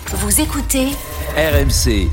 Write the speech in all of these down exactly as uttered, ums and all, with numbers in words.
Vous écoutez R M C.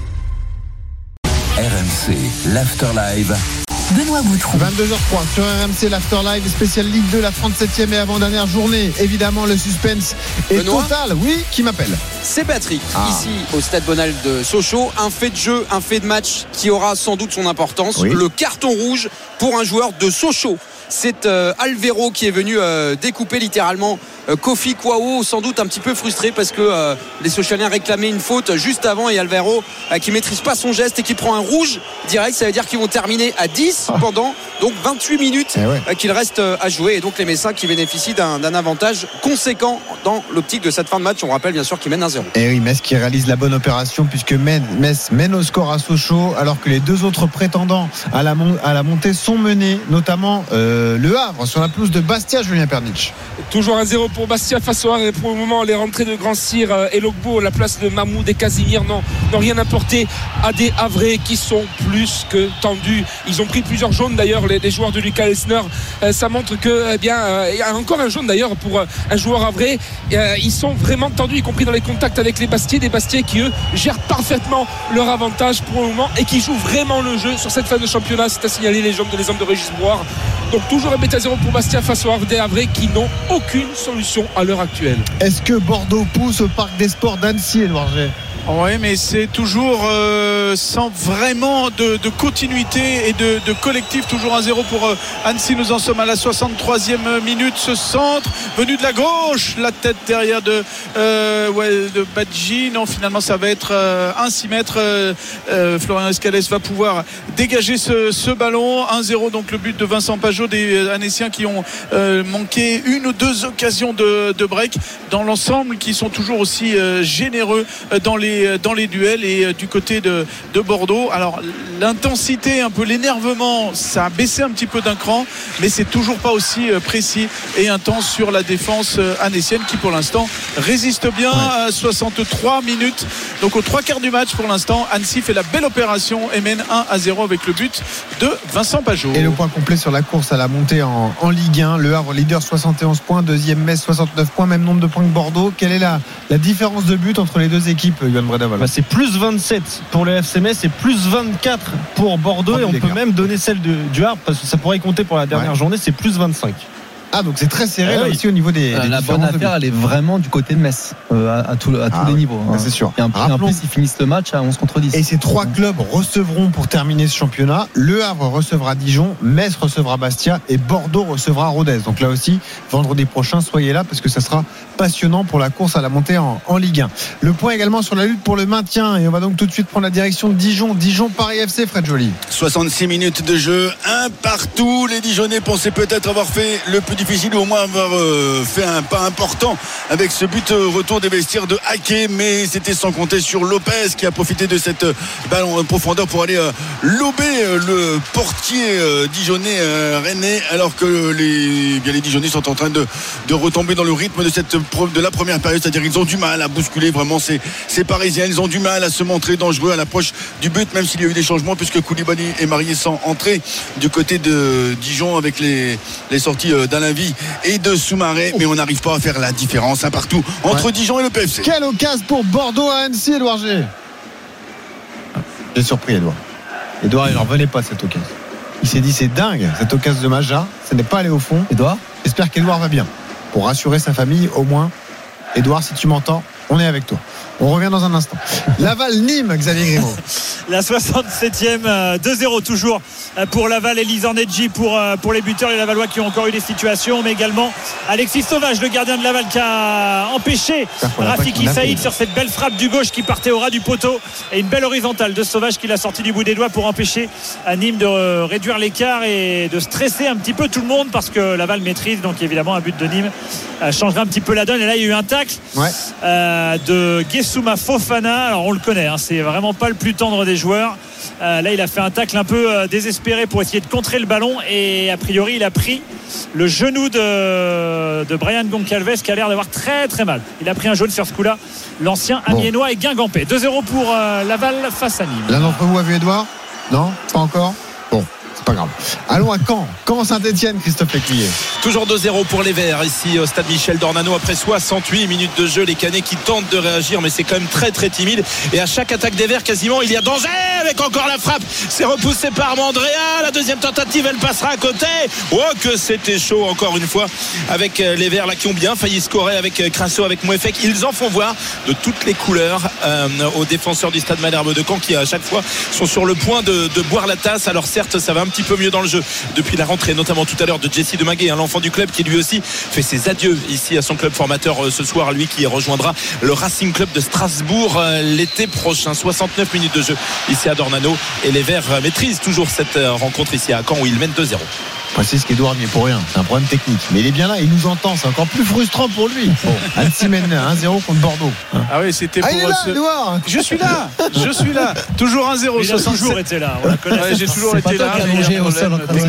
R M C, l'Afterlive. Benoît Boutron. vingt-deux heures trois sur R M C, l'Afterlive spécial Ligue deux, la trente-septième et avant-dernière journée. Évidemment, le suspense est Benoît total. Oui, qui m'appelle ? C'est Patrick, ah. ici au Stade Bonal de Sochaux. Un fait de jeu, un fait de match qui aura sans doute son importance. Oui. Le carton rouge pour un joueur de Sochaux. C'est euh, Alvero qui est venu euh, découper littéralement euh, Kofi Kouao, sans doute un petit peu frustré parce que euh, les Sochaliens réclamaient une faute juste avant, et Alvero euh, qui maîtrise pas son geste et qui prend un rouge direct. Ça veut dire qu'ils vont terminer à dix ah. pendant donc vingt-huit minutes eh ouais. euh, qu'il reste euh, à jouer, et donc les Messins qui bénéficient d'un, d'un avantage conséquent dans l'optique de cette fin de match. On rappelle bien sûr qu'ils mènent un zéro. Et oui, Metz qui réalise la bonne opération puisque Metz mène au score à Sochaux alors que les deux autres prétendants à la, mon- à la montée sont menés, notamment euh, le Havre sur la pelouse de Bastia. Julien Pernitch. Toujours un zéro pour Bastia face au Havre, et pour le moment les rentrées de Grand Cyr et Logbo, la place de Mahmoud et Casimir n'ont, n'ont rien apporté à des Havrais qui sont plus que tendus. Ils ont pris plusieurs jaunes d'ailleurs, les, les joueurs de Lucas Lesner. Euh, ça montre que eh bien euh, il y a encore un jaune d'ailleurs pour euh, un joueur havrais. Euh, ils sont vraiment tendus, y compris dans les contacts avec les Bastiais, des Bastiais qui eux gèrent parfaitement leur avantage pour le moment et qui jouent vraiment le jeu sur cette fin de championnat. C'est à signaler les hommes de les hommes de Régis Brouard. Donc toujours un but à zéro pour Bastia face au Havre, des Havrais qui n'ont aucune solution à l'heure actuelle. Est-ce que Bordeaux pousse au Parc des Sports d'Annecy, Édouard G ? Oui, mais c'est toujours euh, sans vraiment de, de continuité et de, de collectif. Toujours un zéro pour euh, Annecy. Nous en sommes à la soixante-troisième minute. Ce centre venu de la gauche, la tête derrière de, euh, ouais, de Badji. Non, finalement ça va être euh, un six mètres. euh, euh, Florian Escalès va pouvoir dégager ce, ce ballon. un zéro, donc le but de Vincent Pajot, des Annéciens qui ont euh, manqué une ou deux occasions de, de break dans l'ensemble, qui sont toujours aussi euh, généreux dans les dans les duels. Et du côté de, de Bordeaux, alors l'intensité, un peu l'énervement, ça a baissé un petit peu d'un cran, mais c'est toujours pas aussi précis et intense sur la défense annécienne qui pour l'instant résiste bien. Ouais. À soixante-trois minutes, donc aux trois quarts du match pour l'instant, Annecy fait la belle opération et mène un à zéro avec le but de Vincent Pajot. Et le point complet sur la course à la montée en, en Ligue un, le Havre leader soixante et onze points, deuxième Metz soixante-neuf points, même nombre de points que Bordeaux. Quelle est la, la différence de but entre les deux équipes, Yoann Bredava? Bah, c'est plus vingt-sept pour le F C Metz et plus vingt-quatre pour Bordeaux, et on peut même donner celle de, du Havre parce que ça pourrait compter pour la dernière ouais. journée, c'est plus vingt-cinq. Ah, donc c'est très serré, ah, là oui. aussi au niveau des, des la bonne affaire, elle est vraiment du côté de Metz euh, à, à, tout, à tous ah, les oui. niveaux hein. C'est sûr. Et en plus ils finissent le match à onze contre dix. Et ces trois clubs recevront pour terminer ce championnat. Le Havre recevra Dijon, Metz recevra Bastia et Bordeaux recevra Rodez. Donc là aussi, vendredi prochain, soyez là parce que ça sera passionnant pour la course à la montée en, en Ligue un. Le point également sur la lutte pour le maintien, et on va donc tout de suite prendre la direction de Dijon. Dijon Paris F C, Fred Joly. soixante-six minutes de jeu, un partout. Les Dijonnais pensaient peut-être avoir fait le plus difficile, ou au moins avoir euh, fait un pas important avec ce but euh, retour des vestiaires de Haké, mais c'était sans compter sur Lopez qui a profité de cette euh, ballon en profondeur pour aller euh, lober euh, le portier euh, dijonnais euh, rennais, alors que les, bien, les Dijonnais sont en train de, de retomber dans le rythme de, cette, de la première période, c'est-à-dire ils ont du mal à bousculer vraiment ces, ces Parisiens, ils ont du mal à se montrer dangereux à l'approche du but, même s'il y a eu des changements puisque Koulibaly et Marié sont entrés du côté de Dijon avec les, les sorties d'Alain Vie et de Soumaré, mais on n'arrive pas à faire la différence un partout entre ouais. Dijon et le P F C. Quelle occasion pour Bordeaux à Annecy, Édouard G. J'ai surpris Édouard. Édouard, il n'en revenait pas cette occasion. Il s'est dit c'est dingue cette occasion de Maja, ça n'est pas allé au fond. Édouard, j'espère qu'Édouard va bien. Pour rassurer sa famille au moins. Édouard, si tu m'entends, on est avec toi. On revient dans un instant. Laval-Nîmes, Xavier Grimaud. La soixante-septième, deux zéro toujours pour Laval et Lizarnedji pour, pour les buteurs, les Lavallois qui ont encore eu des situations, mais également Alexis Sauvage, le gardien de Laval, qui a empêché Rafiki Saïd sur cette belle frappe du gauche qui partait au ras du poteau, et une belle horizontale de Sauvage qui l'a sorti du bout des doigts pour empêcher à Nîmes de réduire l'écart et de stresser un petit peu tout le monde, parce que Laval maîtrise, donc évidemment un but de Nîmes changera un petit peu la donne. Et là il y a eu un tacle ouais. euh, de Guessouma Fofana, alors on le connaît hein, c'est vraiment pas le plus tendre des joueurs. Euh, là il a fait un tacle un peu euh, désespéré pour essayer de contrer le ballon, et a priori il a pris le genou de, de Brian Goncalves, qui a l'air d'avoir très très mal. Il a pris un jaune sur ce coup là, l'ancien bon. Amiénois et Guingampais. Deux zéro pour euh, Laval face à Nîmes. L'un d'entre vous a vu Édouard? Non, pas encore. Bon, c'est pas grave. Allons à Caen. Caen Saint-Etienne, Christophe Lécuyer. Toujours deux zéro pour les Verts ici au stade Michel Dornano après soixante-huit minutes de jeu. Les Canets qui tentent de réagir, mais c'est quand même très très timide. Et à chaque attaque des Verts, quasiment, il y a danger avec encore la frappe. C'est repoussé par Mandrea. La deuxième tentative, elle passera à côté. Oh, que c'était chaud encore une fois avec les Verts là qui ont bien failli scorer avec Crasso, avec Mouefek. Ils en font voir de toutes les couleurs euh, aux défenseurs du stade Malherbe de Caen qui à chaque fois sont sur le point de, de boire la tasse. Alors certes, ça va un petit peu mieux dans le jeu depuis la rentrée, notamment tout à l'heure de Jesse Demaguet, hein, l'enfant du club qui lui aussi fait ses adieux ici à son club formateur euh, ce soir, lui qui rejoindra le Racing Club de Strasbourg euh, l'été prochain. Soixante-neuf minutes de jeu ici à Dornano et les Verts euh, maîtrisent toujours cette euh, rencontre ici à Caen où ils mènent deux zéro. Précise qu'Edouard n'y est pour rien, c'est un problème technique. Mais il est bien là, il nous entend, c'est encore plus frustrant pour lui. Bon, Annecy mène un zéro contre Bordeaux. Ah oui, c'était ah, pour. il est là, ce... Edouard. Je suis là, je suis là. Toujours un zéro. Il a toujours été là, on la connaît. Ouais, j'ai toujours c'est été là. Au sol,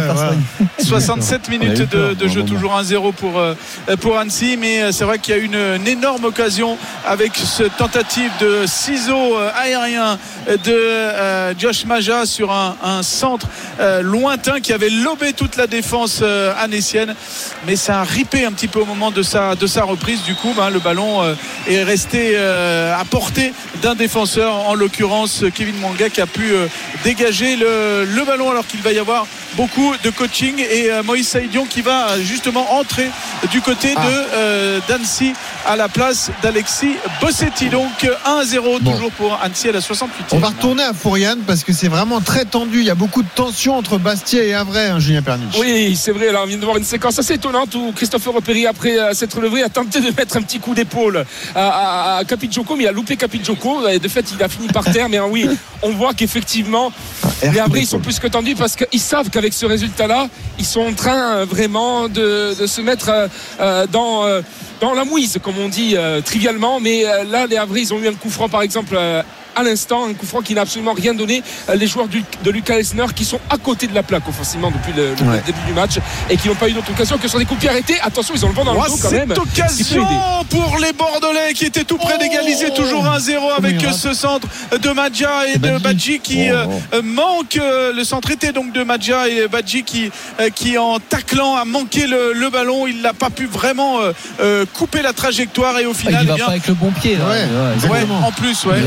soixante-sept minutes de, de jeu, toujours un zéro pour, pour Annecy. Mais c'est vrai qu'il y a une, une énorme occasion avec cette tentative de ciseau aérien de euh, Josh Maja sur un, un centre euh, lointain qui avait lobé toute la défense euh, annécienne, mais ça a ripé un petit peu au moment de sa, de sa reprise. Du coup ben, le ballon euh, est resté euh, à portée d'un défenseur, en l'occurrence Kevin Mwanga, qui a pu euh, dégager le, le ballon, alors qu'il va y avoir beaucoup de coaching et euh, Moïse Saïdion qui va justement entrer du côté ah. de euh, d'Annecy à la place d'Alexis Bossetti. Donc un zéro bon. Toujours pour Annecy à la soixante-huitième. On va retourner à Fouriane parce que c'est vraiment très tendu, il y a beaucoup de tension entre Bastia et Havrais, hein, Julien Pernich. Oui, c'est vrai, là on vient de voir une séquence assez étonnante où Christophe Repéry, après euh, s'être levé, a tenté de mettre un petit coup d'épaule à, à, à Capitjoko, mais il a loupé Capitjoko et de fait il a fini par terre. Mais oui, on voit qu'effectivement les Havrais ils sont plus que tendus parce qu'ils savent qu'avec ce résultat là ils sont en train euh, vraiment de, de se mettre euh, dans, euh, dans la mouise, comme on dit euh, trivialement. Mais euh, là les Havrais ils ont eu un coup franc par exemple euh, à l'instant, un coup franc qui n'a absolument rien donné. Les joueurs du, de Lucas Elsner qui sont à côté de la plaque offensivement depuis le, le ouais. début du match et qui n'ont pas eu d'autre occasion que sur des coups de pied arrêtés. Attention, ils ont le vent dans oh, le dos quand même. Cette occasion pour les Bordelais qui étaient tout près oh d'égaliser, toujours un zéro avec oui, ce centre de Madja et de Badji qui oh, oh. Euh, manque. Le centre était donc de Madja et Badji qui, euh, qui en taclant a manqué le, le ballon. Il n'a pas pu vraiment euh, euh, couper la trajectoire et au final. Ah, il va eh bien, pas avec le bon pied. Là. Ouais, ouais, en plus, ouais.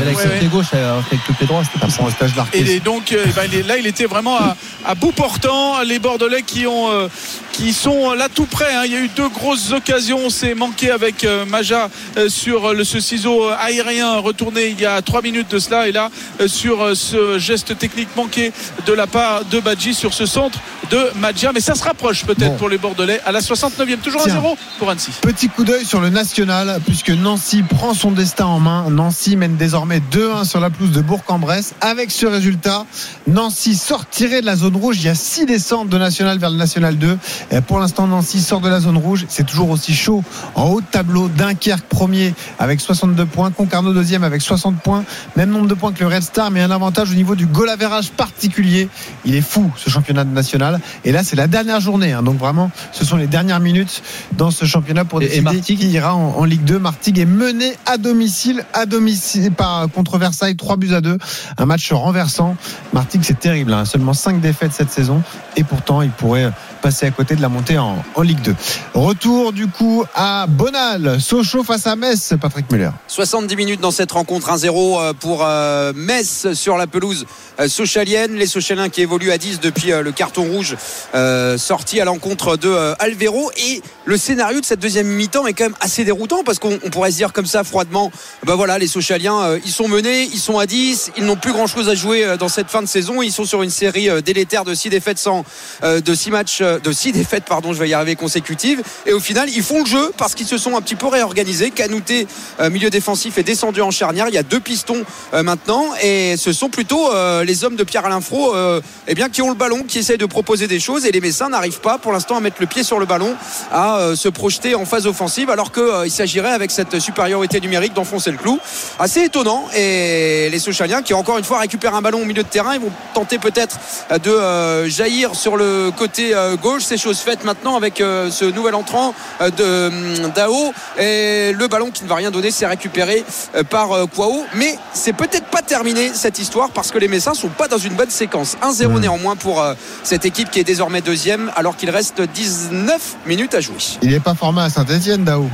Avec le pied droit, c'était pas son stage d'artiste. Et donc euh, bah, là il était vraiment à, à bout portant. Les Bordelais qui ont euh, qui sont là tout près, hein. Il y a eu deux grosses occasions. C'est manqué avec euh, Maja euh, sur le, ce ciseau aérien retourné il y a trois minutes de cela, et là euh, sur euh, ce geste technique manqué de la part de Badji sur ce centre de Madja. Mais ça se rapproche peut-être bon. Pour les Bordelais à la soixante-neuvième, toujours un zéro pour Annecy. Petit coup d'œil sur le national puisque Nancy prend son destin en main. Nancy mène désormais deux un sur la pelouse de Bourg-en-Bresse. Avec ce résultat, Nancy sortirait de la zone rouge. Il y a six descentes de national vers le national deux. Et pour l'instant, Nancy sort de la zone rouge. C'est toujours aussi chaud en haut de tableau. Dunkerque premier avec soixante-deux points, Concarneau deuxième avec soixante points, même nombre de points que le Red Star, mais un avantage au niveau du goal average particulier. Il est fou ce championnat national. Et là c'est la dernière journée, hein. Donc vraiment ce sont les dernières minutes dans ce championnat pour décider et Martigues qui ira en, en Ligue deux. Martigues est mené à domicile à domicile par contre Versailles, trois buts à deux, un match renversant. Martigues c'est terrible, hein. Seulement cinq défaites cette saison et pourtant il pourrait passer à côté de la montée en, en Ligue deux. Retour du coup à Bonal, Sochaux face à Metz, Patrick Muller. soixante-dix minutes dans cette rencontre, un zéro pour euh, Metz sur la pelouse euh, sochalienne. Les Sochaliens qui évoluent à dix depuis euh, le carton rouge euh, sorti à l'encontre de euh, Alvero. Et le scénario de cette deuxième mi-temps est quand même assez déroutant parce qu'on pourrait se dire comme ça froidement, ben voilà, les Sochaliens euh, ils sont menés, ils sont à dix, ils n'ont plus grand chose à jouer euh, dans cette fin de saison. Ils sont sur une série euh, délétère de six défaites sans euh, de six matchs de six défaites pardon je vais y arriver consécutives, et au final ils font le jeu parce qu'ils se sont un petit peu réorganisés. Canouté euh, milieu défensif est descendu en charnière, il y a deux pistons euh, maintenant et ce sont plutôt euh, les hommes de Pierre-Alain Frot euh, eh bien, qui ont le ballon, qui essayent de proposer des choses, et les Messins n'arrivent pas pour l'instant à mettre le pied sur le ballon, à euh, se projeter en phase offensive, alors qu'il euh, s'agirait avec cette supériorité numérique d'enfoncer le clou. Assez étonnant, et les, les Sochaliens qui encore une fois récupèrent un ballon au milieu de terrain. Ils vont tenter peut-être de euh, jaillir sur le côté euh, gauche. C'est chose faite maintenant avec euh, ce nouvel entrant euh, de Dao, et le ballon qui ne va rien donner, c'est récupéré euh, par euh, Kouao. Mais c'est peut-être pas terminé cette histoire, parce que les Messins sont pas dans une bonne séquence. un zéro mmh. néanmoins pour euh, cette équipe qui est désormais deuxième, alors qu'il reste dix-neuf minutes à jouer. Il n'est pas formé à Saint-Etienne, Dao.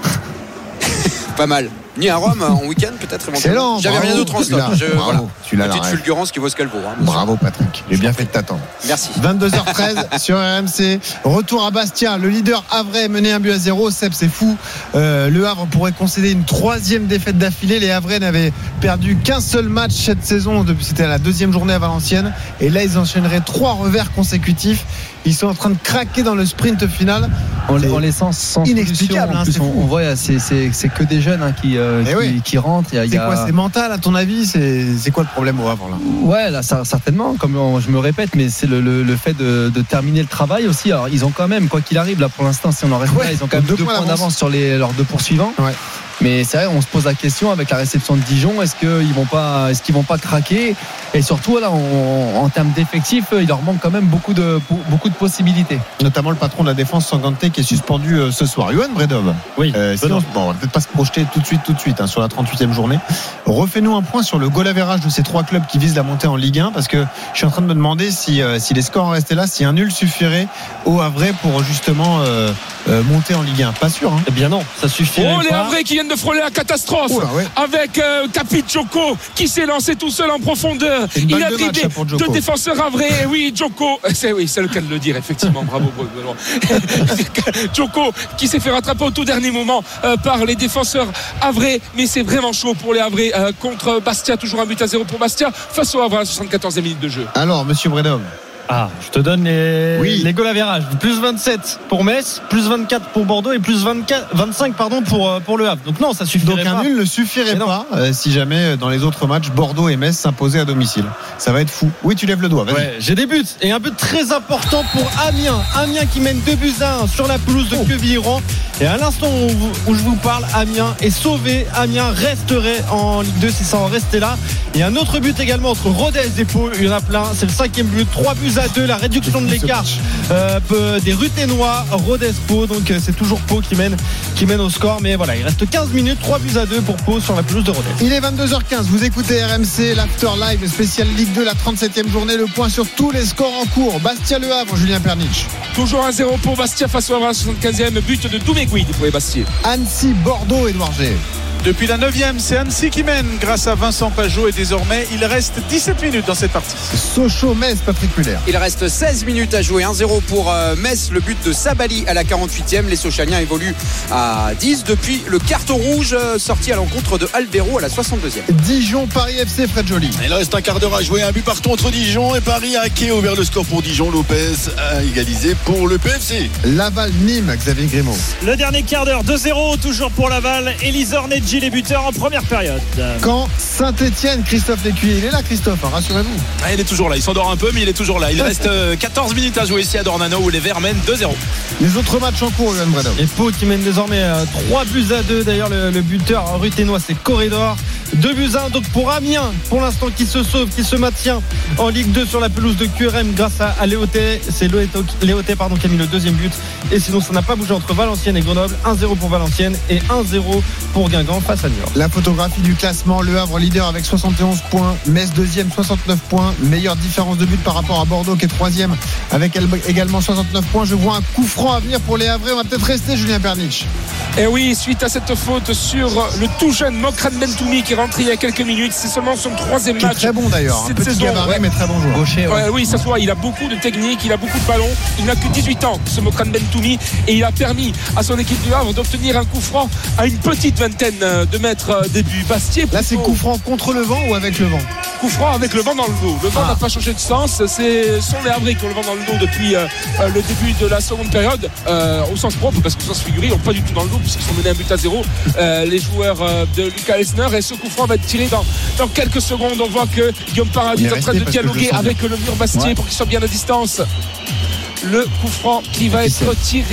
Pas mal. Ni à Rome en week-end peut-être éventuellement. J'avais bravo, rien d'autre en stock. Je, voilà. Petite rêve. fulgurance qui vaut ce qu'elle vaut. Hein, bravo Patrick, j'ai bien fait de t'attendre. Merci. vingt-deux heures treize sur R M C. Retour à Bastia. Le leader Havrais mené un but à zéro. Seb, c'est fou. Euh, le Havre pourrait concéder une troisième défaite d'affilée. Les Havrais n'avaient perdu qu'un seul match cette saison. C'était la deuxième journée à Valenciennes. Et là, ils enchaîneraient trois revers consécutifs. Ils sont en train de craquer dans le sprint final. En, en laissant sans inexplicable. Solution. En plus, hein, on, on voit, c'est, c'est, c'est que des jeunes hein, qui, euh, qui, oui. qui rentrent. Il y a, c'est il y a... quoi, c'est mental à ton avis? C'est, c'est quoi le problème au Havre là? Ouais, là, ça, certainement. Comme on, je me répète, mais c'est le, le, le fait de, de terminer le travail aussi. Alors, ils ont quand même, quoi qu'il arrive, là pour l'instant, si on en reste ouais, là, ils ont quand même deux, deux points d'avance, d'avance sur les, leurs deux poursuivants. Ouais. Mais c'est vrai, on se pose la question avec la réception de Dijon, est-ce qu'ils vont pas, est-ce qu'ils vont pas craquer? Et surtout là, on, en termes d'effectifs, il leur manque quand même beaucoup de beaucoup de possibilités. Notamment le patron de la défense Sanganté qui est suspendu euh, ce soir. Yoann Bredov. Oui. Euh, sinon, bon, on va peut-être pas se projeter tout de suite, tout de suite hein, sur la trente-huitième journée. Refais-nous un point sur le goal average de ces trois clubs qui visent la montée en Ligue un, parce que je suis en train de me demander si, euh, si les scores restaient là, si un nul suffirait au Havrais pour justement euh, euh, monter en Ligue un. Pas sûr. Hein. Eh bien non, ça suffirait. Oh, pas. les Havrais qui viennent de frôler la catastrophe. Oh là, ouais. Avec euh, Capit Joko qui s'est lancé tout seul en profondeur. Il a dribblé de deux défenseurs Havrais. Et oui, Joko, c'est oui, c'est le cas de le dire effectivement. Bravo, bravo. Joko qui s'est fait rattraper au tout dernier moment euh, par les défenseurs Havrais. Mais c'est vraiment chaud pour les Havrais euh, contre Bastia. Toujours un but à zéro pour Bastia face au Havre à la soixante-quatorzième minute de jeu. Alors, Monsieur Bredov. Ah, je te donne les, oui. les goals average. Plus vingt-sept pour Metz, plus vingt-quatre pour Bordeaux et plus vingt-quatre, vingt-cinq pardon, pour, pour le Havre. Donc non, ça suffirait pas. Donc un nul ne suffirait pas euh, si jamais dans les autres matchs Bordeaux et Metz s'imposaient à domicile. Ça va être fou. Oui, tu lèves le doigt. Vas-y. Ouais, j'ai des buts et un but très important pour Amiens. Amiens qui mène deux buts à un sur la pelouse de oh. Quevilly-Rouen. Et à l'instant où, où je vous parle, Amiens est sauvé. Amiens resterait en Ligue deux si ça en restait là. Et un autre but également entre Rodez et Pau. Il y en a plein. C'est le cinquième but. trois buts à deux. La réduction de l'écart euh, des Ruténois, Rodez Pau. Donc euh, c'est toujours Pau qui mène, qui mène au score. Mais voilà, il reste quinze minutes. trois buts à deux pour Pau sur la pelouse de Rodez. Il est vingt-deux heures quinze. Vous écoutez R M C, l'After Live spécial Ligue deux, la trente-septième journée. Le point sur tous les scores en cours. Bastia Le Havre, Julien Pernich. Toujours un zéro pour Bastia face au Havre à la soixante-quinzième. But de Douméguide pour les Bastiers. Annecy, Bordeaux, Édouard G. Depuis la neuvième, c'est Annecy qui mène grâce à Vincent Pajot et désormais il reste dix-sept minutes dans cette partie. Sochaux-Metz, Patrick Muller. Il reste seize minutes à jouer, un zéro pour Metz, le but de Sabali à la quarante-huitième. Les Sochaliens évoluent à dix depuis le carton rouge sorti à l'encontre de Albero à la soixante-deuxième. Dijon-Paris F C, Fred Joly. Il reste un quart d'heure à jouer, un but partout entre Dijon et Paris. Hacké a ouvert le score pour Dijon, Lopez a égalisé pour le P F C. Laval-Nîmes, Xavier Grimaud. Le dernier quart d'heure, deux zéro toujours pour Laval. Elisor Nedji les buteurs en première période. Quand Saint-Etienne, Christophe Lécuyer, il est là Christophe, hein, rassurez-vous. Ah, il est toujours là, il s'endort un peu mais il est toujours là. Il reste quatorze minutes à jouer ici à Dornano où les Verts mènent deux zéro. Les autres matchs en cours, Yoann Bredov. Et Pau qui mène désormais trois buts à deux. D'ailleurs le, le buteur ruténois c'est Corridor. deux buts à un donc pour Amiens pour l'instant qui se sauve, qui se maintient en Ligue deux sur la pelouse de Q R M grâce à, à Léoté. C'est Léoté pardon, qui a mis le deuxième but. Et sinon ça n'a pas bougé entre Valenciennes et Grenoble. un zéro pour Valenciennes et un zéro pour Guingamp face à Niort. La photographie du classement, Le Havre leader avec soixante et onze points, Metz deuxième soixante-neuf points, meilleure différence de but par rapport à Bordeaux qui est troisième avec également soixante-neuf points. Je vois un coup franc à venir pour les Havrais, on va peut-être rester Julien Pernich. Et oui, suite à cette faute sur le tout jeune Mokran Bentoumi qui est rentré il y a quelques minutes, c'est seulement son troisième match. Très bon d'ailleurs, cette petit saison, gabarit, ouais. mais très bon joueur. Gaucher, ouais. Ouais, oui, ça se voit, il a beaucoup de technique, il a beaucoup de ballons, il n'a que dix-huit ans ce Mokran Bentoumi et il a permis à son équipe du Havre d'obtenir un coup franc à une petite vingtaine de mètres début Bastier. Là c'est coup franc contre le vent ou avec le vent? Coup franc avec le vent dans le dos. Le vent ah. n'a pas changé de sens, c'est sont les Havrais qui ont le vent dans le dos depuis euh, le début de la seconde période, euh, au sens propre parce qu'au sens figuré ils n'ont pas du tout dans le dos puisqu'ils sont menés un but à zéro euh, les joueurs euh, de Lucas Elsner, et ce coup franc va être tiré dans, dans quelques secondes. On voit que Guillaume Paradis est en train de dialoguer avec le mur Bastier ouais. pour qu'il soit bien à distance. Le coup franc qui va être tiré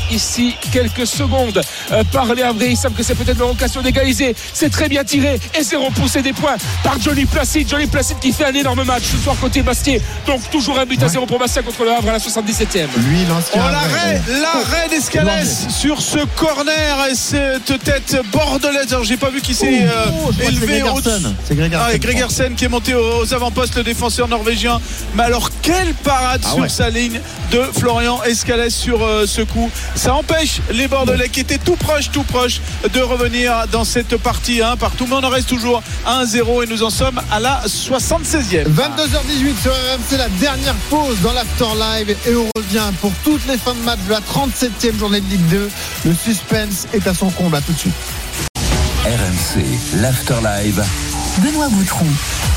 ici quelques secondes euh, par les Havrais. Ils savent que c'est peut-être leur occasion d'égaliser. C'est très bien tiré et c'est repoussé des points par Johnny Placide. Johnny Placide qui fait un énorme match ce soir côté Bastier. Donc toujours un but à zéro pour Bastia contre le Havre à la soixante-dix-septième. Lui, l'ancien. Oh, l'arrêt, l'arrêt d'Escalès sur ce corner et cette tête bordelaise. Alors j'ai pas vu qui s'est euh, oh, élevé au-dessus. C'est Gregersen. Ah, Gregersen qui est monté aux avant-postes, le défenseur norvégien. Mais alors quelle parade ah, sur ouais. sa ligne de Florian Escalès sur euh, ce coup. Ça empêche les Bordelais qui étaient tout proches, tout proches de revenir dans cette partie un partout. Mais on en reste toujours à un zéro et nous en sommes à la soixante-seizième. vingt-deux heures dix-huit sur R M C, la dernière pause dans l'Afterlive et on revient pour toutes les fins de match de la trente-septième journée de Ligue deux. Le suspense est à son comble. À tout de suite. R M C, l'Afterlive. Benoît Boutron.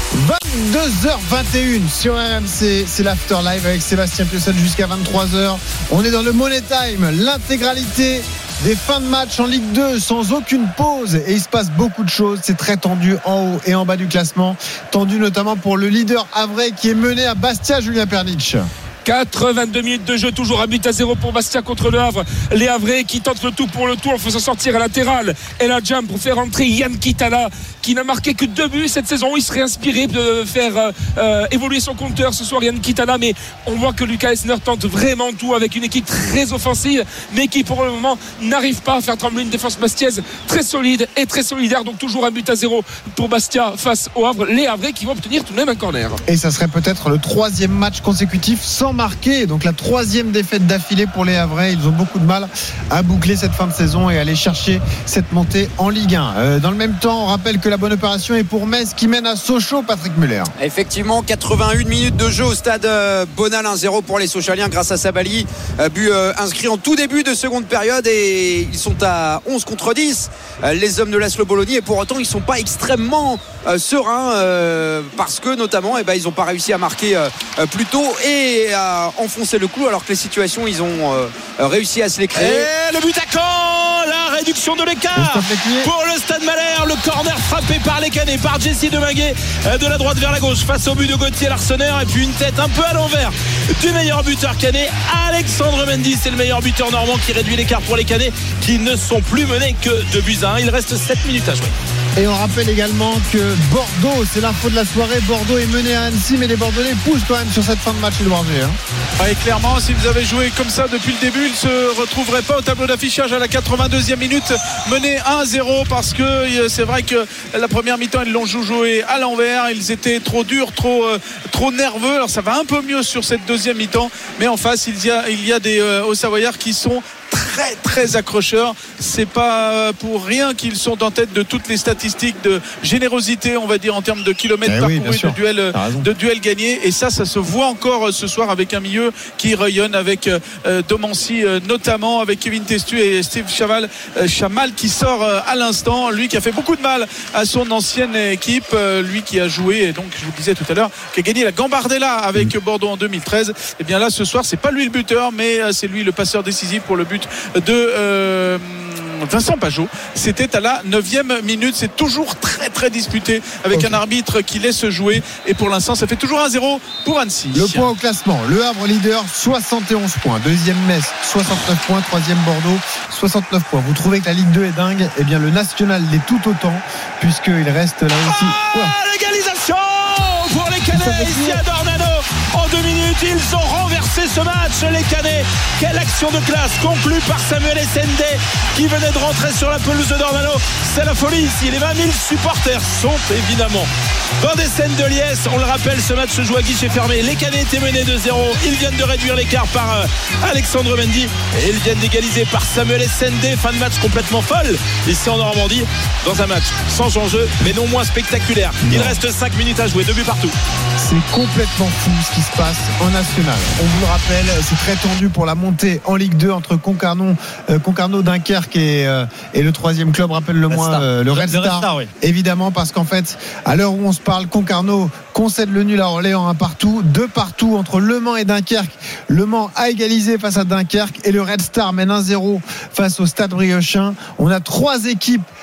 vingt-deux heures vingt et une sur R M C, c'est l'Afterlive avec Sébastien Piocel jusqu'à vingt-trois heures. On est dans le Money Time, l'intégralité des fins de match en Ligue deux sans aucune pause et il se passe beaucoup de choses. C'est très tendu en haut et en bas du classement, tendu notamment pour le leader havrais qui est mené à Bastia, Julien Pernitsch. quatre-vingt-deux minutes de jeu, toujours un but à zéro pour Bastia contre le Havre. Les Havrais qui tentent le tout pour le tout en faisant sortir à latéral et la jam pour faire entrer Yann Kitala qui n'a marqué que deux buts cette saison. Il serait inspiré de faire euh, évoluer son compteur ce soir, Yann Kitala, mais on voit que Lucas Esner tente vraiment tout avec une équipe très offensive mais qui pour le moment n'arrive pas à faire trembler une défense bastiaise très solide et très solidaire. Donc toujours un but à zéro pour Bastia face au Havre. Les Havrais qui vont obtenir tout de même un corner. Et ça serait peut-être le troisième match consécutif sans marqué, donc la troisième défaite d'affilée pour les Havrais. Ils ont beaucoup de mal à boucler cette fin de saison et aller chercher cette montée en Ligue un. Euh, dans le même temps, on rappelle que la bonne opération est pour Metz qui mène à Sochaux, Patrick Muller. Effectivement, quatre-vingt-une minutes de jeu au stade euh, Bonal, un zéro pour les Sochaliens grâce à Sabali, euh, but euh, inscrit en tout début de seconde période et ils sont à onze contre dix, euh, les hommes de Laszlo Bologna, et pour autant ils ne sont pas extrêmement euh, sereins euh, parce que notamment eh ben, ils n'ont pas réussi à marquer euh, plus tôt et à enfoncer le clou alors que les situations ils ont euh, réussi à se les créer. Et le but à Caen, la réduction de l'écart pour le Stade Malherbe, le corner frappé par les Canets, par Jesse Deminguet de la droite vers la gauche face au but de Gauthier Larsonneur et puis une tête un peu à l'envers du meilleur buteur canet, Alexandre Mendy. C'est le meilleur buteur normand qui réduit l'écart pour les Canets qui ne sont plus menés que deux buts à un. Il reste sept minutes à jouer. Et on rappelle également que Bordeaux, c'est l'info de la soirée, Bordeaux est mené à Annecy mais les Bordelais poussent quand même sur cette fin de match, Edouard G. Hein. Et clairement, s'ils avaient joué comme ça depuis le début, ils ne se retrouveraient pas au tableau d'affichage à la quatre-vingt-deuxième minute, menés un zéro parce que c'est vrai que la première mi-temps ils l'ont joué à l'envers, ils étaient trop durs, trop, euh, trop nerveux. Alors ça va un peu mieux sur cette deuxième mi-temps, mais en face il y a, il y a des euh, Hauts-Savoyards qui sont très très accrocheurs. C'est pas pour rien qu'ils sont en tête de toutes les statistiques de générosité, on va dire, en termes de kilomètres eh parcourus, oui, de duels de duels gagnés. Et ça, ça se voit encore ce soir avec un milieu qui rayonne avec euh, Domancy euh, notamment, avec Kevin Testu et Steve Chaval, euh, Chamal qui sort euh, à l'instant. Lui qui a fait beaucoup de mal à son ancienne équipe, euh, lui qui a joué, et donc je vous le disais tout à l'heure, qui a gagné la Gambardella avec mmh. Bordeaux en deux mille treize. Et bien là, ce soir, c'est pas lui le buteur, mais euh, c'est lui le passeur décisif pour le but de euh, Vincent Pajot. C'était à la neuvième minute. C'est toujours très très disputé avec okay. un arbitre qui laisse jouer et pour l'instant ça fait toujours un zéro pour Annecy. Le point au classement, le Havre leader, soixante et onze points, deuxième Metz soixante-neuf points, troisième Bordeaux soixante-neuf points. Vous trouvez que la Ligue deux est dingue? Eh bien le National l'est tout autant puisqu'il reste là aussi oh, l'égalisation pour les Canets ici à Dornano. En deux minutes, ils ont renversé ce match, les Canets. Quelle action de classe conclue par Samuel Essende qui venait de rentrer sur la pelouse de Dornano. C'est la folie ici. Les vingt mille supporters sont évidemment dans des scènes de liesse. On le rappelle, ce match se joue à guichet fermé. Les Canets étaient menés de zéro. Ils viennent de réduire l'écart par euh, Alexandre Mendy et ils viennent d'égaliser par Samuel Essende. Fin de match complètement folle ici en Normandie, dans un match sans enjeu mais non moins spectaculaire. Il reste cinq minutes à jouer, deux buts partout. C'est complètement fou ce qui se passe en national. On vous le rappelle, c'est très tendu pour la montée en Ligue deux entre Concarneau, euh, Concarneau Dunkerque et, euh, et le troisième club, rappelle-le moi, euh, le Red Star. Red Star oui. Évidemment, parce qu'en fait, à l'heure où on se parle, Concarneau concède le nul à Orléans, un partout, deux partout entre Le Mans et Dunkerque. Le Mans a égalisé face à Dunkerque et le Red Star mène un zéro face au Stade Briochin. On a trois équipes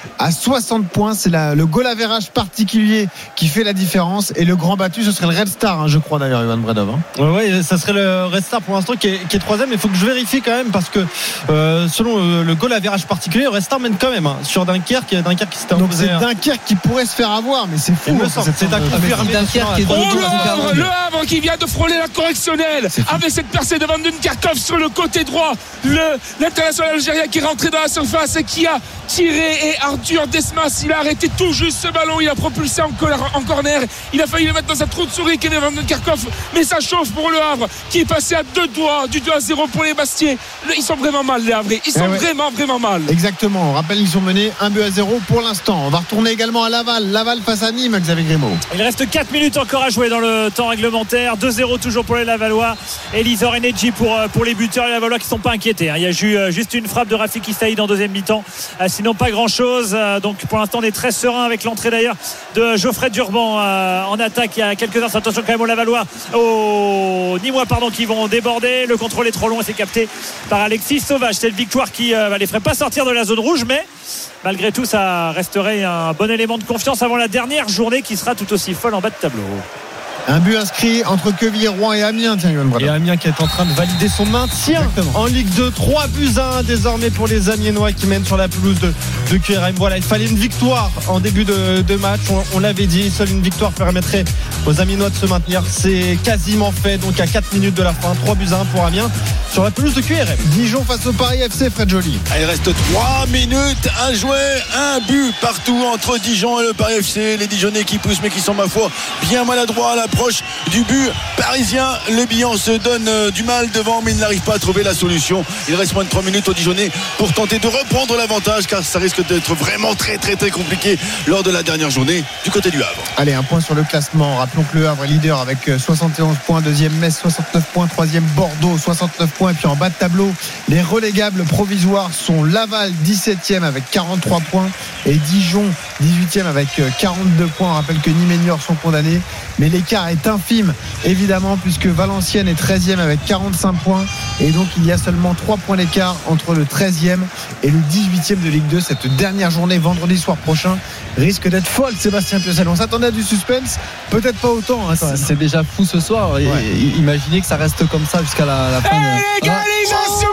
à soixante points. C'est la, le goal average particulier qui fait la différence. Et le grand battu, ce serait le Red Star, hein, je crois d'ailleurs, Johan Bredov. Hein. Oui, ça serait le Red Star pour l'instant qui est, qui est troisième. Il faut que je vérifie quand même parce que euh, selon le, le goal average particulier, le Red Star mène quand même hein, sur Dunkerque. Dunkerque qui s'était Donc c'est Dunkerque qui pourrait se faire avoir, mais c'est fou. Hein, c'est, c'est Dunkerque qui est oh, le, Havre, le Havre qui vient de frôler la correctionnelle avec cette percée de Van Dunkerkhoff sur le côté droit. Le, l'international algérien qui est rentré dans la surface et qui a tiré, et Arthur Desmas il a arrêté tout juste ce ballon, il a propulsé en, en corner, il a failli le mettre dans sa trou de souris Kevin Van Dunkerkhoff, mais ça chauffe pour le Havre qui est passé à deux doigts du deux à zéro pour les Bastiais. Ils sont vraiment mal les Havrais, ils sont eh ouais. vraiment vraiment mal. Exactement, on rappelle ils sont menés un but à zéro pour l'instant. On va retourner également à Laval, Laval face à Nîmes, Xavier Grimaud. Il reste quatre minutes encore à jouer dans le temps réglementaire, deux zéro toujours pour les Lavallois. Elizor Enedji pour, pour les buteurs, les Lavallois qui ne sont pas inquiétés. Il y a juste une frappe de Rafiki Saïd en deuxième mi-temps, sinon pas grand chose. Donc pour l'instant on est très serein avec l'entrée d'ailleurs de Geoffrey Durban en attaque. Il y a quelques instants, attention quand même aux Lavallois, aux Nîmois pardon, qui vont déborder. Le contrôle est trop long et c'est capté par Alexis Sauvage. Cette victoire qui ne bah, les ferait pas sortir de la zone rouge, mais malgré tout ça resterait un bon élément de confiance avant la dernière journée qui sera tout aussi folle en bas de tableau. Un but inscrit entre Quevilly-Rouen et Amiens, tiens, Yoann Bredov. Et Amiens qui est en train de valider son maintien Exactement. En Ligue deux. trois buts à un désormais pour les Amiénois qui mènent sur la pelouse de, de Q R M. Voilà, il fallait une victoire en début de, de match. On, on l'avait dit, seule une victoire permettrait aux Amiénois de se maintenir. C'est quasiment fait. Donc à quatre minutes de la fin, trois buts à un pour Amiens sur la pelouse de Q R M. Dijon face au Paris F C, Fred Joly. Il reste trois minutes à jouer. Un but partout entre Dijon et le Paris F C. Les Dijonnais qui poussent mais qui sont, ma foi, bien maladroits à la proche du but parisien. Le bilan se donne euh, du mal devant, mais il n'arrive pas à trouver la solution. Il reste moins de trois minutes aux Dijonnais pour tenter de reprendre l'avantage, car ça risque d'être vraiment très très très compliqué lors de la dernière journée du côté du Havre. Allez, un point sur le classement. Rappelons que le Havre est leader avec soixante et onze points, deuxième Metz soixante-neuf points, troisième Bordeaux soixante-neuf points, et puis en bas de tableau les relégables provisoires sont Laval dix-septième avec quarante-trois points et Dijon dix-huitième avec quarante-deux points. On rappelle que Nîmes et Niort sont condamnés, mais l'écart est infime évidemment, puisque Valenciennes est treizième avec quarante-cinq points, et donc il y a seulement trois points d'écart entre le treizième et le dix-huitième de Ligue deux. Cette dernière journée vendredi soir prochain risque d'être folle, Sébastien Piocel. On s'attendait à du suspense, peut-être pas autant hein, c'est, c'est déjà fou ce soir. Ouais. Imaginez que ça reste comme ça jusqu'à la, la fin de... Égalisation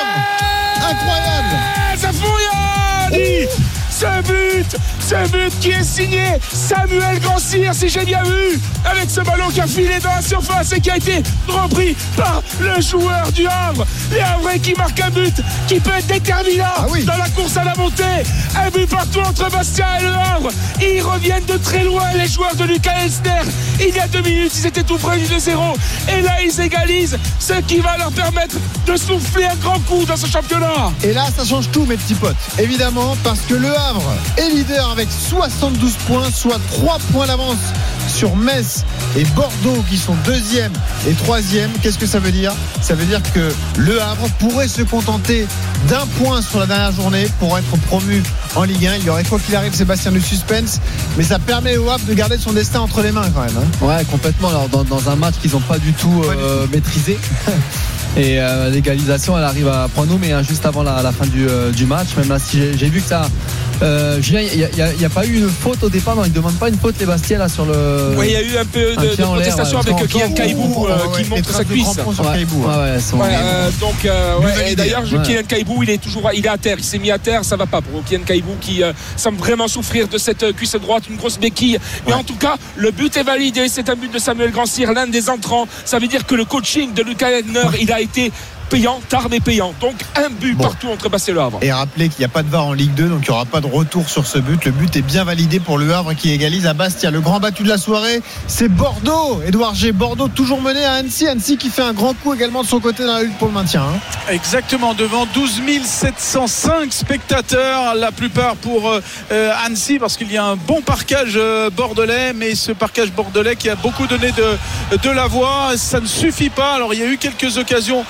oh, incroyable, ça fout rien. Ce but, ce but qui est signé Samuel Grand-Cyr, si j'ai bien vu, avec ce ballon qui a filé dans la surface et qui a été repris par le joueur du Havre. Les Havrais qui marquent un but qui peut être déterminant ah oui. dans la course à la montée. Un but partout entre Bastia et le Havre. Ils reviennent de très loin, les joueurs de Lucas Elsner. Il y a deux minutes, ils étaient tout près du deux zéro. Et là, ils égalisent, ce qui va leur permettre de souffler un grand coup dans ce championnat. Et là, ça change tout, mes petits potes. Évidemment, parce que le Havre est leader avec soixante-douze points, soit trois points d'avance sur Metz et Bordeaux qui sont deuxième et troisième. Qu'est-ce que ça veut dire ? Ça veut dire que le Havre pourrait se contenter d'un point sur la dernière journée pour être promu en Ligue un. Il y aurait quoi qu'il arrive, Sébastien, du suspense, mais ça permet au Havre de garder son destin entre les mains quand même. Hein. Ouais, complètement. Alors dans, dans un match qu'ils n'ont pas du tout, pas euh, du tout. maîtrisé. Et euh, l'égalisation elle arrive à point nommé hein, juste avant la, la fin du, euh, du match. Même là si j'ai, j'ai vu que ça euh, Julien, il n'y a, a pas eu une faute au départ. Non, ils ne demandent pas une faute les Bastiais là sur le. Oui, il y a eu un peu de, de protestation avec Kylian Kaibou euh, qui montre sa cuisse. Ouais, ouais, ouais, son... ouais, euh, donc euh, ouais, et d'ailleurs ouais. Kylian Kaibou il est toujours il est à terre, il s'est mis à terre, ça va pas pour Kylian Kaibou qui euh, semble vraiment souffrir de cette cuisse droite, une grosse béquille. Mais ouais. en tout cas, le but est validé, c'est un but de Samuel Grand-Cyr, l'un des entrants. Ça veut dire que le coaching de Lucas Elsner, il a été payant, tard mais payant. Donc un but bon. partout entre Bastia et le Havre. Et rappelez qu'il n'y a pas de V A R en Ligue deux, donc il n'y aura pas de retour sur ce but. Le but est bien validé pour le Havre qui égalise à Bastia. Le grand battu de la soirée, c'est Bordeaux. Édouard G. Bordeaux toujours mené à Annecy. Annecy qui fait un grand coup également de son côté dans la lutte pour le maintien. Hein. Exactement, devant douze mille sept cent cinq spectateurs, la plupart pour euh, Annecy, parce qu'il y a un bon parquage euh, bordelais, mais ce parquage bordelais qui a beaucoup donné de, de la voix, ça ne suffit pas. Alors il y a eu quelques occasions euh, bordelais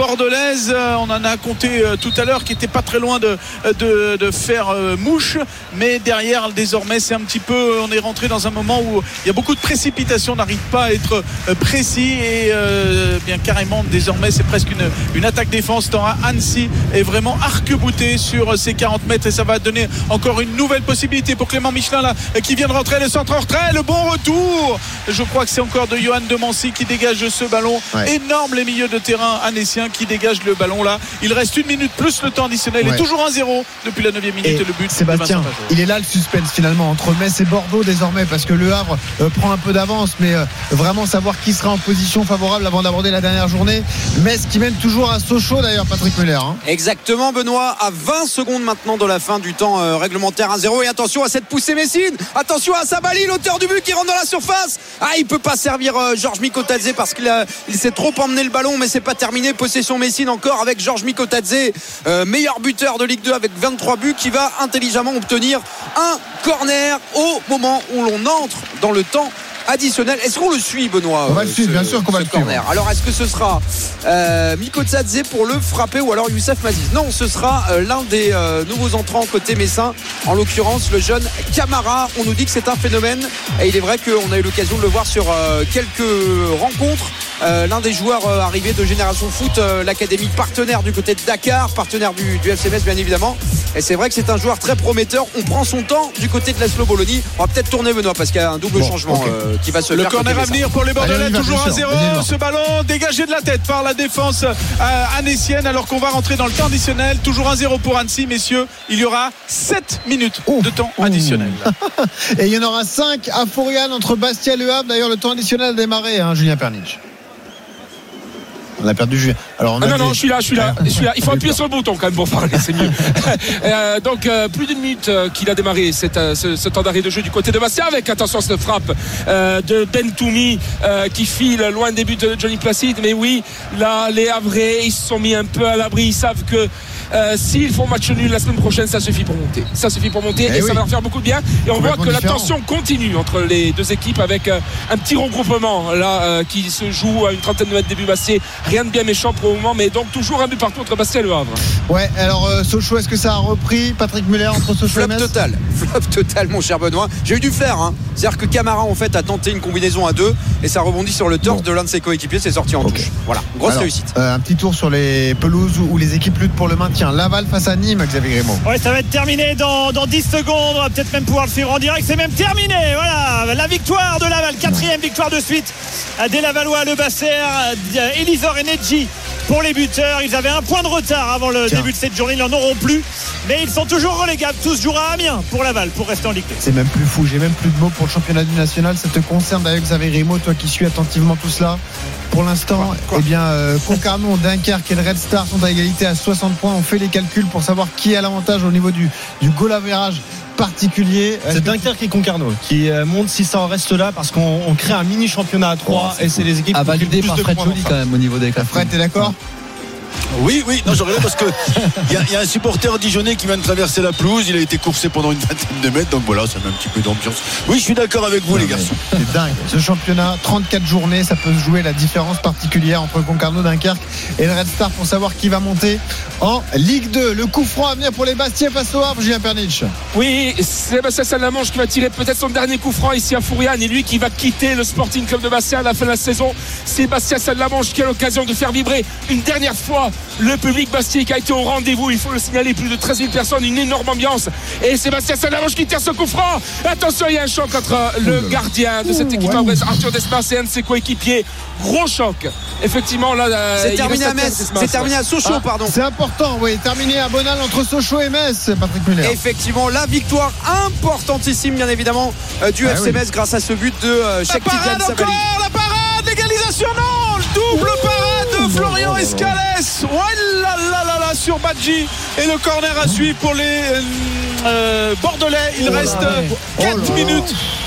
bordelaise. On en a compté tout à l'heure qui n'était pas très loin de, de, de faire mouche, mais derrière désormais c'est un petit peu, on est rentré dans un moment où il y a beaucoup de précipitations, on n'arrive pas à être précis et euh, bien carrément désormais c'est presque une, une attaque défense tant Annecy est vraiment arc-bouté sur ses quarante mètres et ça va donner encore une nouvelle possibilité pour Clément Michelin là, qui vient de rentrer, le centre en retrait, le bon retour, je crois que c'est encore de Johan Demancy qui dégage ce ballon. Ouais. Énorme les milieux de terrain annéciens qui dégagent le ballon là. Il reste une minute plus le temps additionnel. Il ouais. est toujours un zéro depuis la neuvième minute et, et le but. Sébastien, il est là le suspense finalement entre Metz et Bordeaux désormais parce que le Havre euh, prend un peu d'avance, mais euh, vraiment savoir qui sera en position favorable avant d'aborder la dernière journée. Metz qui mène toujours à Sochaux d'ailleurs, Patrick Muller. Hein. Exactement, Benoît, à vingt secondes maintenant de la fin du temps euh, réglementaire un zéro. Et attention à cette poussée Messine, attention à Sabali, l'auteur du but qui rentre dans la surface. Ah, il peut pas servir euh, Georges Mikotadze parce qu'il a, il s'est trop emmené le ballon, mais c'est pas terminé. Possession Messine encore avec Georges Mikotadze, euh, meilleur buteur de Ligue deux avec vingt-trois buts, qui va intelligemment obtenir un corner au moment où l'on entre dans le temps additionnel. Est-ce qu'on le suit, Benoît? On va le suivre, bien sûr qu'on va le corner. suivre. Alors est-ce que ce sera euh, Mikotadze pour le frapper ou alors Youssef Maziz? Non, ce sera euh, l'un des euh, nouveaux entrants côté messin, en l'occurrence le jeune Camara. On nous dit que c'est un phénomène et il est vrai qu'on a eu l'occasion de le voir sur euh, quelques rencontres. Euh, l'un des joueurs euh, arrivés de Génération Foot, euh, l'académie partenaire du côté de Dakar, partenaire du, du F C Metz bien évidemment, et c'est vrai que c'est un joueur très prometteur. On prend son temps du côté de l'Aslo Bologna. On va peut-être tourner, Benoît, parce qu'il y a un double bon, changement okay. euh, qui va se le faire. Le corner à venir pour les Bordelais. Allez, toujours un zéro, ce ballon dégagé de la tête par la défense euh, annécienne alors qu'on va rentrer dans le temps additionnel. Toujours un zéro pour Annecy, messieurs, il y aura sept minutes oh. de temps additionnel. Et il y en aura cinq à Fouriane entre Bastia et Le Havre. D'ailleurs le temps additionnel a démarré, hein, Julien Pernich. On a perdu Julien. Alors on a ah non, des... non, je suis là, je suis là, je suis là. Il faut appuyer sur le bouton quand même pour parler, c'est mieux. euh, donc, euh, plus d'une minute euh, qu'il a démarré cette, euh, ce, ce temps d'arrêt de jeu du côté de Bastia avec, attention, cette frappe euh, de Ben Toumi euh, qui file loin des buts de Johnny Placide. Mais oui, là, les Havrais, ils se sont mis un peu à l'abri. Ils savent que euh, s'ils font match nul la semaine prochaine, ça suffit pour monter. Ça suffit pour monter et, et oui. ça va leur faire beaucoup de bien. Et on voit que différent. La tension continue entre les deux équipes avec euh, un petit regroupement là euh, qui se joue à une trentaine de mètres des buts Bastia. Rien de bien méchant pour le moment, mais donc toujours un but partout entre Bastia et Le Havre. Ouais, alors euh, Sochaux, est-ce que ça a repris, Patrick Muller, entre Sochaux et Metz? Flop total, flop total, mon cher Benoît. J'ai eu du flair, hein. C'est-à-dire que Camara en fait a tenté une combinaison à deux et ça rebondit sur le torse bon. de l'un de ses coéquipiers, c'est sorti en okay. touche. Voilà, grosse alors, réussite. Euh, un petit tour sur les pelouses où les équipes luttent pour le maintien. Laval face à Nîmes, Xavier Grémaud. Ouais, ça va être terminé dans, dans dix secondes. On va peut-être même pouvoir le suivre en direct. C'est même terminé. Voilà, la victoire de Laval, quatrième victoire de suite des Lavallois, le Basser, Elisor et Nedji. Pour les buteurs, ils avaient un point de retard avant le Tiens. début de cette journée, ils n'en auront plus, mais ils sont toujours relégables. Tous jouent à Amiens pour Laval pour rester en Ligue deux. C'est même plus fou, j'ai même plus de mots pour le championnat du national. Ça te concerne d'ailleurs, Xavier Grémaud, toi qui suis attentivement tout cela. Pour l'instant, quoi, quoi eh bien, euh, Concarneau, Dunkerque et le Red Star sont à égalité à soixante points. On fait les calculs pour savoir qui a l'avantage au niveau du, du goal average particulier. C'est Dunkerque et Concarneau qui euh, montent si ça en reste là parce qu'on on crée un mini championnat à trois oh, et c'est les équipes à valider par Fred Joly quand même au niveau des calculs. Fred, t'es d'accord? Oui, oui, non, j'aurais parce que il y, y a un supporter dijonnais qui vient de traverser la pelouse. Il a été coursé pendant une vingtaine de mètres, donc voilà, ça met un petit peu d'ambiance. Oui, je suis d'accord avec vous, non, les garçons. C'est dingue. Ce championnat, trente-quatre journées, ça peut se jouer la différence particulière entre Concarneau, Dunkerque et le Red Star pour savoir qui va monter en Ligue deux. Le coup franc à venir pour les Bastiais face au Havre, Julien Pernich. Oui, c'est Bastien Salamanche qui va tirer peut-être son dernier coup franc ici à Fouriane et lui qui va quitter le Sporting Club de Bastia à la fin de la saison. C'est Bastien Salamanche qui a l'occasion de faire vibrer une dernière fois le public bastia qui a été au rendez-vous, il faut le signaler, plus de treize mille personnes, une énorme ambiance et Sébastien Salamanche qui tire ce coup franc. Attention, il y a un choc entre le gardien de cette équipe ouais. Arthur Desmas et un de ses coéquipiers. Gros choc. Effectivement là c'est terminé à Metz, c'est terminé à Sochaux ah, pardon. C'est important, oui, terminé à Bonal entre Sochaux et Metz, Patrick Muller. Effectivement, la victoire importantissime bien évidemment euh, du ah, F C oui. Metz grâce à ce but de euh, Cheikh Tidiane Sabali. La parade, l'égalisation, non, le double parade de Florian Escalès. Ouais là là là là sur Badji et le corner à suivre pour les euh, Bordelais. Il oh reste quatre oh minutes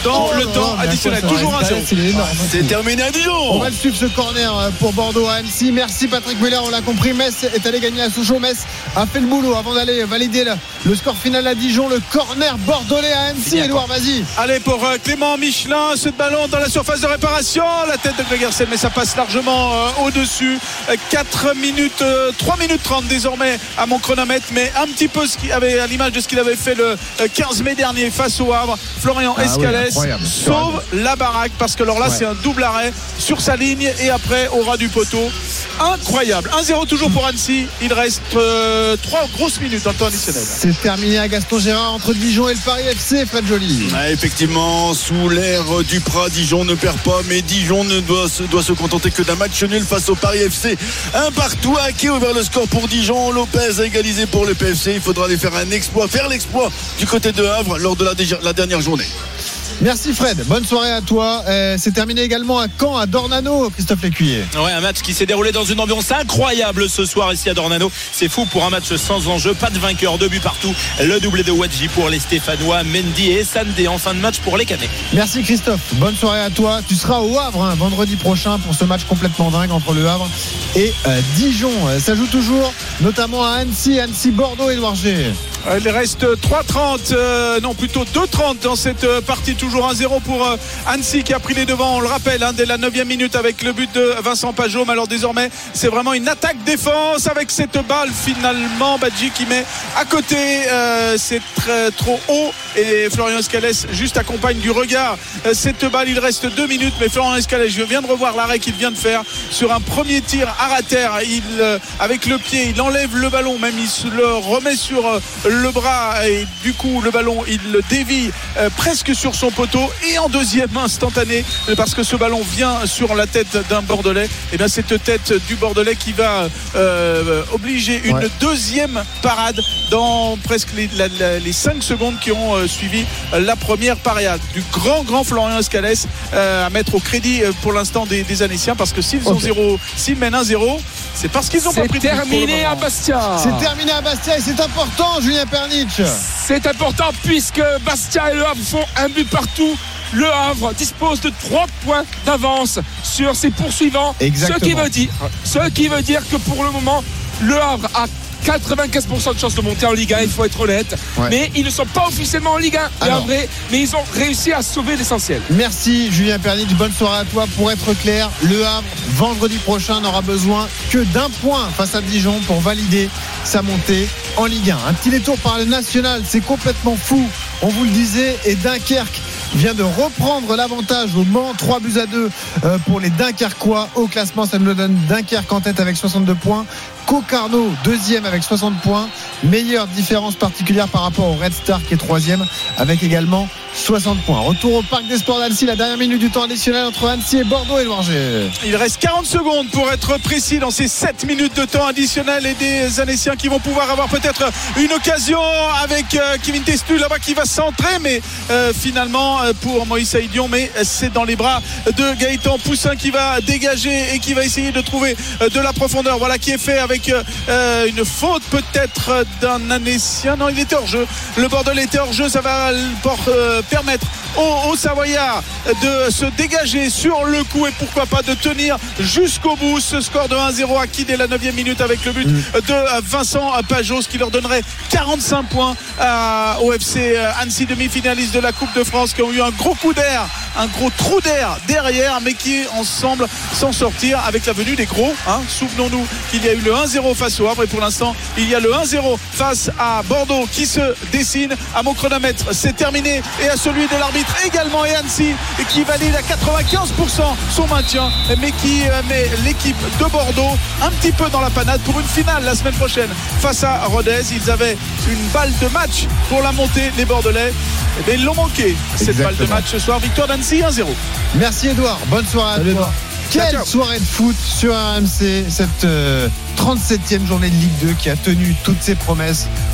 dans Oh le non, temps non, additionnel. quoi, Toujours un zéro. C'est énorme. C'est terminé à Dijon. On va le suivre ce corner pour Bordeaux à Annecy. Merci Patrick Muller, on l'a compris. Metz est allé gagner à Sochaux. Metz a fait le boulot avant d'aller valider le, le score final à Dijon. Le corner bordelais à Annecy. Edouard, vas-y. Allez pour euh, Clément Michelin, ce ballon dans la surface de réparation. La tête de Gregersen, mais ça passe largement euh, au-dessus. Euh, quatre minutes, euh, trois minutes trente désormais à mon chronomètre, mais un petit peu ce qui avait, à l'image de ce qu'il avait fait le euh, quinze mai dernier face au Havre. Florian ah, Escalès oui, sauve la baraque parce que alors là ouais. c'est un double arrêt sur sa ligne et après au ras du poteau. Incroyable. un zéro toujours pour Annecy. Il reste euh, trois grosses minutes dans le temps additionnel. C'est terminé à Gaston Gérard entre Dijon et le Paris F C. Fred Joly. Ah, effectivement, sous l'air du Prat, Dijon ne perd pas, mais Dijon ne doit, doit se contenter que d'un match nul face au Paris F C. Un partout à qui ouvert le score pour Dijon. Lopez a égalisé pour le P F C. Il faudra aller faire un exploit, faire l'exploit du côté de Havre lors de la, la dernière journée. Merci Fred, bonne soirée à toi. euh, C'est terminé également à Caen, à Dornano, Christophe Lécuyer. Ouais, un match qui s'est déroulé dans une ambiance incroyable ce soir ici à Dornano. C'est fou pour un match sans enjeu, pas de vainqueur, deux buts partout. Le doublé de Wadji pour les Stéphanois, Mendy et Sandé en fin de match pour les Canets. Merci Christophe, bonne soirée à toi. Tu seras au Havre hein, vendredi prochain pour ce match complètement dingue entre le Havre et euh, Dijon. Ça joue toujours notamment à Annecy, Annecy-Bordeaux, Édouard G. Il reste trois trente, euh, non plutôt deux trente dans cette partie. Toujours un zéro pour euh, Annecy qui a pris les devants, on le rappelle, hein, dès la neuvième minute avec le but de Vincent Pajot. Mais alors désormais c'est vraiment une attaque-défense avec cette balle finalement. Badji qui met à côté, euh, c'est très, trop haut et Florian Escalès juste accompagne du regard euh, cette balle. Il reste deux minutes mais Florian Escalès, je viens de revoir l'arrêt qu'il vient de faire sur un premier tir à terre. Il, euh, avec le pied il enlève le ballon, même il se le remet sur euh, le bras et du coup le ballon il le dévie euh, presque sur son poteau et en deuxième instantané parce que ce ballon vient sur la tête d'un Bordelais. Et bien cette tête du Bordelais qui va euh, obliger une ouais. deuxième parade dans presque les, la, la, les cinq secondes qui ont euh, suivi la première parade du grand grand Florian Escalès euh, à mettre au crédit euh, pour l'instant des, des Annéciens parce que s'ils ont okay. zéro, s'ils mènent un zéro, c'est parce qu'ils ont c'est pas pris de but. C'est terminé à Bastia. C'est terminé à Bastia et c'est important, Julien Pernitch. C'est important puisque Bastia et le Havre font un but partout. Le Havre dispose de trois points d'avance sur ses poursuivants. Exactement. Ce qui veut dire, ce qui veut dire que pour le moment, le Havre a quatre-vingt-quinze pour cent de chance de monter en Ligue un, il faut être honnête. Ouais. Mais ils ne sont pas officiellement en Ligue un, Alors, vrai, mais ils ont réussi à sauver l'essentiel. Merci Julien Pernitch, bonne soirée à toi. Pour être clair, le Havre, vendredi prochain, n'aura besoin que d'un point face à Dijon pour valider sa montée en Ligue un. Un petit détour par le national, c'est complètement fou, on vous le disait, et Dunkerque vient de reprendre l'avantage au Mans, trois buts à deux pour les Dunkerquois. Au classement, ça nous donne Dunkerque en tête avec soixante-deux points. Concarneau deuxième avec soixante points. Meilleure différence particulière par rapport au Red Star qui est troisième avec également soixante points. Retour au Parc des Sports d'Annecy, la dernière minute du temps additionnel entre Annecy et Bordeaux. Édouard G. Il reste quarante secondes pour être précis dans ces sept minutes de temps additionnel et des Annéciens qui vont pouvoir avoir peut-être une occasion avec euh, Kevin Testu là-bas qui va centrer, mais euh, finalement euh, pour Moïse Saïdion, mais c'est dans les bras de Gaëtan Poussin qui va dégager et qui va essayer de trouver euh, de la profondeur. Voilà qui est fait avec euh, une faute peut-être d'un Annécien. Non, il était hors jeu. Le Bordelais était hors jeu, ça va pour, euh, permettre aux, aux Savoyards de se dégager sur le coup et pourquoi pas de tenir jusqu'au bout ce score de un zéro acquis dès la neuvième minute avec le but de Vincent Pajot, ce qui leur donnerait quarante-cinq points à, au F C Annecy, demi-finaliste de la Coupe de France, qui ont eu un gros coup d'air, un gros trou d'air derrière, mais qui ensemble s'en sortir avec la venue des gros, hein. Souvenons-nous qu'il y a eu le un zéro face au Havre et pour l'instant il y a le un zéro face à Bordeaux qui se dessine. À mon chronomètre c'est terminé et à celui de l'arbitre également, et Annecy qui valide à quatre-vingt-quinze pour cent son maintien, mais qui met l'équipe de Bordeaux un petit peu dans la panade pour une finale la semaine prochaine face à Rodez. Ils avaient une balle de match pour la montée, les Bordelais, mais ils l'ont manqué cette Exactement. balle de match ce soir. Victoire d'Annecy un zéro. Merci Edouard, bonne soirée à Salut toi. Quelle ciao, ciao. soirée de foot sur R M C, cette euh, trente-septième journée de Ligue deux qui a tenu toutes ses promesses.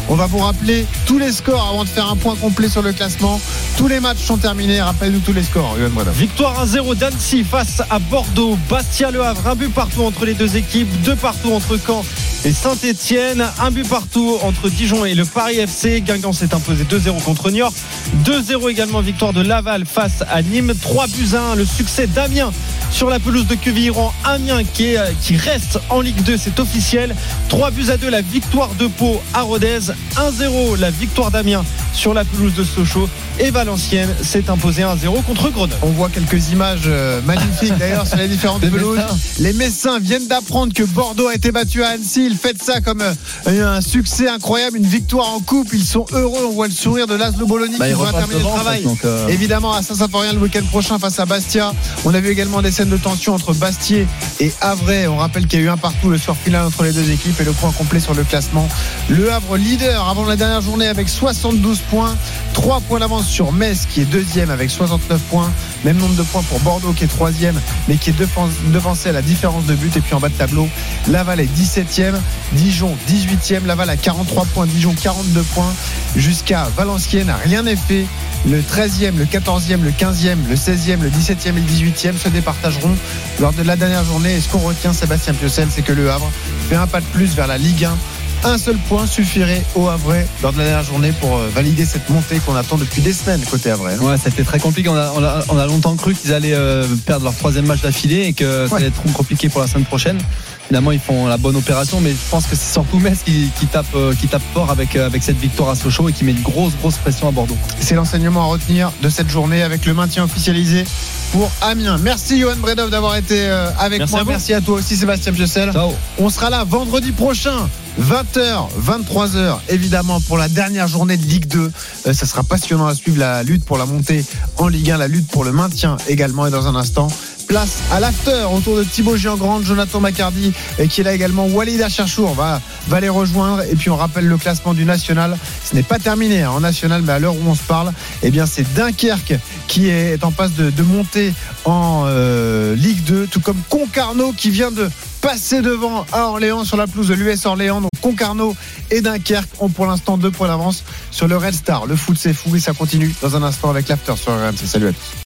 On va vous rappeler tous les scores avant de faire un point complet sur le classement. Tous les matchs sont terminés. Rappelle-nous tous les scores, Yoann Bredov. Victoire un zéro d'Annecy face à Bordeaux. Bastia-Le Havre, un but partout entre les deux équipes, deux partout entre Caen et Saint-Etienne, un but partout entre Dijon et le Paris F C. Guingamp s'est imposé deux zéro contre Niort, deux zéro également victoire de Laval face à Nîmes, trois buts à un le succès d'Amiens sur la pelouse de Quevilly-Rouen. Amiens qui, est, qui reste en Ligue deux, c'est officiel. trois buts à deux la victoire de Pau à Rodez, un zéro la victoire d'Amiens sur la pelouse de Sochaux, et Valenciennes s'est imposé un zéro contre Grenoble. On voit quelques images magnifiques d'ailleurs sur les différentes pelouses. Les Messins viennent d'apprendre que Bordeaux a été battu à Annecy. Ils fêtent ça comme un succès incroyable, une victoire en coupe. Ils sont heureux. On voit le sourire de Laszlo Bologna bah, qui va terminer le travail. En fait, donc euh... évidemment à Saint-Symphorien le week-end prochain face à Bastia. On a vu également des scènes de tension entre Bastier et Havre. On rappelle qu'il y a eu un partout le soir final entre les deux équipes, et le point complet sur le classement. Le Havre leader avant la dernière journée avec soixante-douze points, trois points d'avance sur Metz qui est deuxième avec soixante-neuf points, même nombre de points pour Bordeaux qui est troisième mais qui est devancé à la différence de but. Et puis en bas de tableau, Laval est dix-septième, Dijon dix-huitième, Laval a quarante-trois points, Dijon quarante-deux points, jusqu'à Valenciennes rien n'est fait. Le treizième, le quatorzième, le quinzième, le seizième, le dix-septième et le dix-huitième se départageront lors de la dernière journée. Et ce qu'on retient, Sébastien Piocel, c'est que le Havre fait un pas de plus vers la Ligue un. Un seul point suffirait au Havrais lors de la dernière journée pour valider cette montée qu'on attend depuis des semaines côté Havrais. Ouais, c'était très compliqué. On a, on a, on a longtemps cru qu'ils allaient euh, perdre leur troisième match d'affilée et que ça allait être trop compliqué pour la semaine prochaine. Finalement, ils font la bonne opération, mais je pense que c'est surtout Metz qui, qui, tape, qui tape fort avec, avec cette victoire à Sochaux et qui met une grosse, grosse pression à Bordeaux. C'est l'enseignement à retenir de cette journée avec le maintien officialisé pour Amiens. Merci Yoann Bredov d'avoir été avec Merci moi. À Merci à toi aussi Sébastien Piocel. Ciao. On sera là vendredi prochain. vingt heures, vingt-trois heures, évidemment, pour la dernière journée de Ligue deux. Euh, ça sera passionnant à suivre, la lutte pour la montée en Ligue un, la lutte pour le maintien également. Et dans un instant, place à l'after autour de Thibaut Giangrande, Jonathan Macardy, et qui est là également. Walid Acharchour va, va les rejoindre. Et puis on rappelle le classement du national. Ce n'est pas terminé hein, en national, mais à l'heure où on se parle, eh bien c'est Dunkerque qui est en passe de, de monter en euh, Ligue deux, tout comme Concarneau qui vient de passer devant à Orléans sur la pelouse de l'U S Orléans. Donc Concarneau et Dunkerque ont pour l'instant deux points d'avance sur le Red Star. Le foot c'est fou et ça continue dans un instant avec l'after sur R M C. Salut à tous.